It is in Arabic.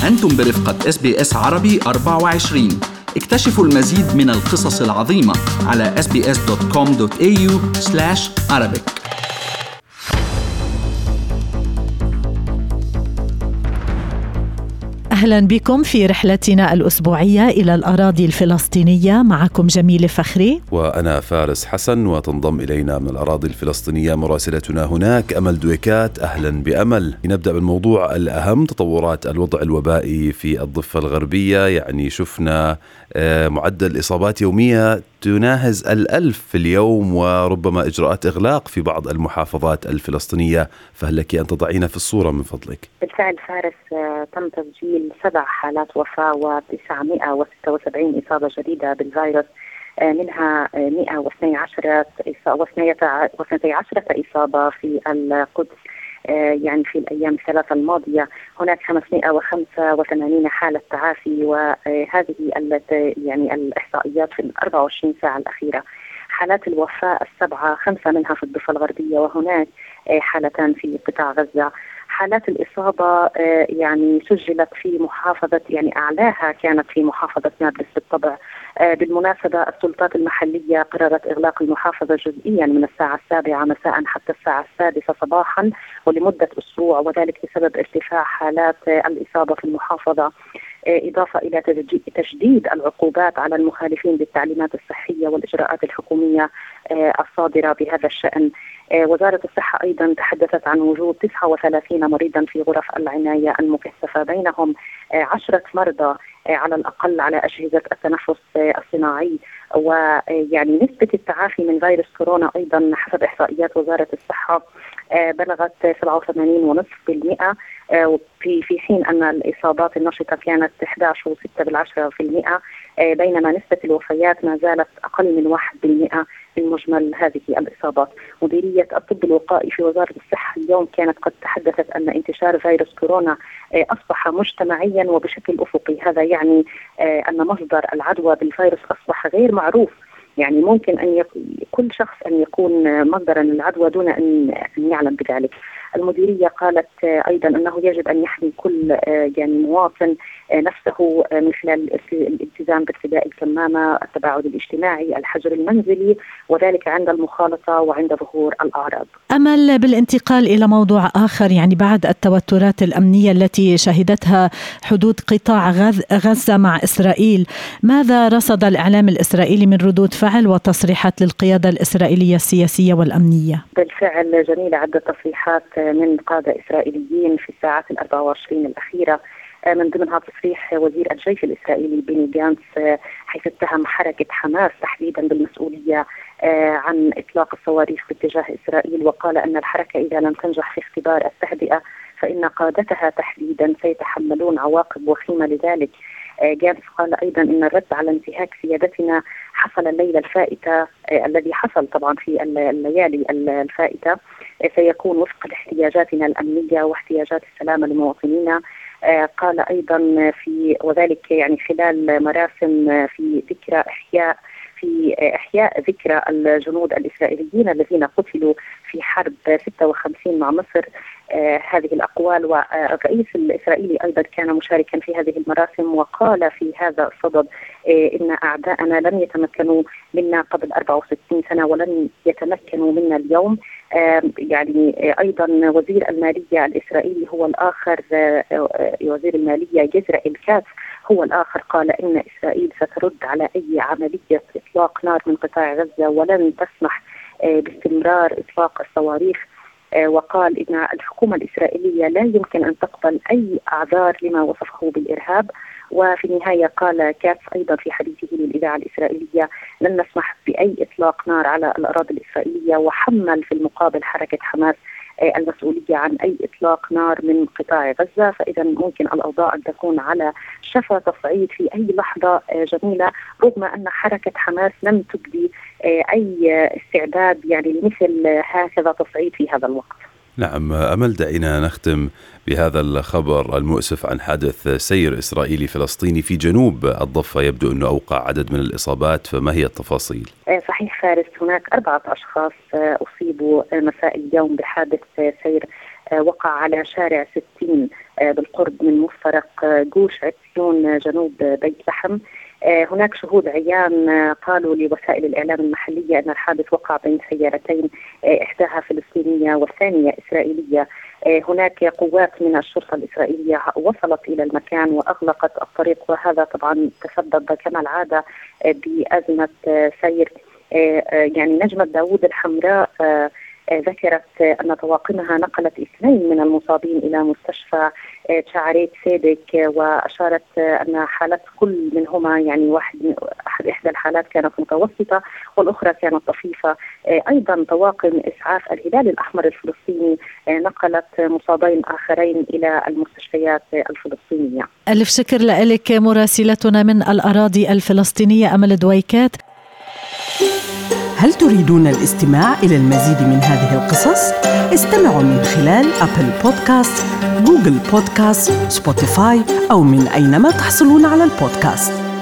أنتم برفقة SBS عربي 24. اكتشفوا المزيد من القصص العظيمة على sbs.com.au/arabic. أهلا بكم في رحلتنا الأسبوعية إلى الأراضي الفلسطينية. معكم جميلة فخري وأنا فارس حسن، وتنضم إلينا من الأراضي الفلسطينية مراسلتنا هناك أمل دويكات. أهلا بأمل. نبدأ بالموضوع الأهم، تطورات الوضع الوبائي في الضفة الغربية. يعني شفنا معدل إصابات يومية تناهز 1000 في اليوم، وربما إجراءات إغلاق في بعض المحافظات الفلسطينية، فهل لك أن تضعينا في الصورة من فضلك؟ بالفعل فارس، تم تسجيل 7 حالات وفاة و976 إصابة جديدة بالفيروس، منها 112 إصابة في القدس يعني في الأيام الثلاثة الماضية. هناك 585 حالة تعافي، وهذه يعني الإحصائيات في 24 ساعة الأخيرة. حالات الوفاة 7، 5 منها في الضفة الغربية، وهناك حالتان في قطاع غزة. حالات الإصابة يعني سجلت في محافظة، يعني أعلاها كانت في محافظة نابلس بالطبع. بالمناسبة السلطات المحلية قررت إغلاق المحافظة جزئيا من الساعة 7 مساء حتى الساعة 6 صباحا ولمدة أسبوع، وذلك بسبب ارتفاع حالات الإصابة في المحافظة، إضافة إلى تجديد العقوبات على المخالفين بالتعليمات الصحية والإجراءات الحكومية الصادرة بهذا الشأن. وزارة الصحة أيضا تحدثت عن وجود 39 مريضا في غرف العناية المكثفة، بينهم 10 مرضى على الأقل على أجهزة التنفس الصناعي. ويعني نسبة التعافي من فيروس كورونا أيضا حسب إحصائيات وزارة الصحة بلغت 87.5%، في حين أن الإصابات النشطة كانت 11.6%، بينما نسبة الوفيات ما زالت أقل من 1% من مجمل هذه الإصابات. مديرية الطب الوقائي في وزارة الصحة اليوم كانت قد تحدثت أن انتشار فيروس كورونا أصبح مجتمعيا وبشكل أفقي. هذا يعني أن مصدر العدوى بالفيروس أصبح غير معروف، يعني ممكن أن كل شخص أن يكون مصدرا للعدوى دون أن يعلم بذلك. المديرية قالت أيضا أنه يجب أن يحمي كل يعني مواطن نفسه من خلال الالتزام بارتداء الكمامة، التباعد الاجتماعي، الحجر المنزلي، وذلك عند المخالطة وعند ظهور الأعراض. أمل، بالانتقال إلى موضوع آخر، يعني بعد التوترات الأمنية التي شهدتها حدود قطاع غزة مع إسرائيل، ماذا رصد الإعلام الإسرائيلي من ردود فعل وتصريحات للقيادة الإسرائيلية السياسية والأمنية؟ بالفعل جميلة، عدة تصريحات من قادة إسرائيليين في الساعات 24 الأخيرة، من ضمنها تصريح وزير الجيش الإسرائيلي بيني جانتس، حيث اتهم حركة حماس تحديدا بالمسؤولية عن إطلاق الصواريخ باتجاه إسرائيل، وقال أن الحركة إذا لم تنجح في اختبار التهدئة فإن قادتها تحديدا سيتحملون عواقب وخيمة لذلك. جانتس قال أيضا أن الرد على انتهاك سيادتنا حصل الليلة الفائتة، الذي حصل طبعا في الليالي الفائتة، سيكون وفق احتياجاتنا الأمنية واحتياجات السلامة لمواطنينا. قال أيضا وذلك يعني خلال مراسم في ذكرى إحياء ذكرى الجنود الإسرائيليين الذين قتلوا في حرب 56 مع مصر. هذه الأقوال، والرئيس الإسرائيلي أيضا كان مشاركا في هذه المراسم، وقال في هذا الصدد إن أعداءنا لم يتمكنوا منا قبل 64 سنة ولن يتمكنوا منا اليوم. يعني أيضا وزير المالية الإسرائيلي هو الآخر، وزير المالية يزرائيل كاتس هو الآخر، قال إن إسرائيل سترد على أي عملية إطلاق نار من قطاع غزة ولن تسمح باستمرار إطلاق الصواريخ. وقال إن الحكومة الإسرائيلية لا يمكن أن تقبل أي أعذار لما وصفه بالإرهاب. وفي النهاية قال كاتس أيضا في حديثه للإذاعة الإسرائيلية لن نسمح بأي إطلاق نار على الأراضي الإسرائيلية، وحمل في المقابل حركة حماس المسؤولية عن أي إطلاق نار من قطاع غزة. فإذا ممكن الأوضاع أن تكون على شفا تصعيد في أي لحظة جميلة، رغم أن حركة حماس لم تبدي أي استعداد يعني لمثل هكذا تصعيد في هذا الوقت. نعم أمل، دعينا نختم بهذا الخبر المؤسف عن حادث سير إسرائيلي فلسطيني في جنوب الضفة، يبدو أنه أوقع عدد من الإصابات، فما هي التفاصيل؟ صحيح فارس، هناك 4 أشخاص أصيبوا مساء اليوم بحادث سير وقع على شارع 60 بالقرب من مفترق جوش عتسيون جنوب بيت لحم. هناك شهود عيان قالوا لوسائل الإعلام المحلية أن الحادث وقع بين سيارتين، إحداها فلسطينية والثانية إسرائيلية. هناك قوات من الشرطة الإسرائيلية وصلت إلى المكان وأغلقت الطريق، وهذا طبعا تسبب كما العادة بأزمة سير. يعني نجمة داود الحمراء ذكرت أن طواقمها نقلت 2 من المصابين إلى مستشفى شعريت سيدك، وأشارت أن حالات كل منهما يعني إحدى الحالات كانت متوسطة والأخرى كانت طفيفة. أيضا طواقم إسعاف الهلال الأحمر الفلسطيني نقلت مصابين آخرين إلى المستشفيات الفلسطينية. ألف شكر لك مراسلتنا من الأراضي الفلسطينية أمل دويكات. هل تريدون الاستماع إلى المزيد من هذه القصص؟ استمعوا من خلال أبل بودكاست، جوجل بودكاست، سبوتيفاي أو من أينما تحصلون على البودكاست.